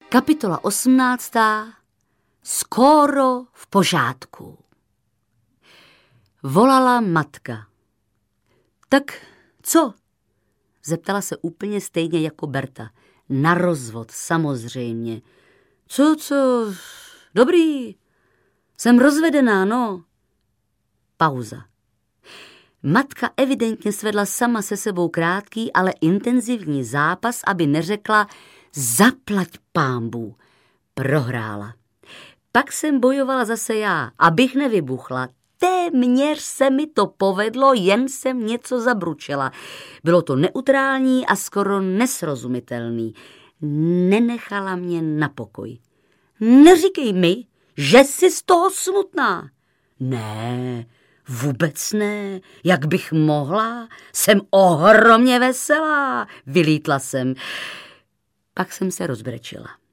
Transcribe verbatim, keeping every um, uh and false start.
Kapitola osmnáctá. Skóro v pořádku. Volala matka. Tak co? Zeptala se úplně stejně jako Berta. Na rozvod, samozřejmě. Co, co? Dobrý. Jsem rozvedená, no. Pauza. Matka evidentně svedla sama se sebou krátký, ale intenzivní zápas, aby neřekla zaplať pánbů. Prohrála. Pak jsem bojovala zase já, abych nevybuchla. Téměř se mi to povedlo, jen jsem něco zabručela. Bylo to neutrální a skoro nesrozumitelný. Nenechala mě na pokoj. Neříkej mi, že jsi z toho smutná. Ne, vůbec ne. Jak bych mohla? Jsem ohromně veselá, vylítla jsem. Pak jsem se rozbrečela.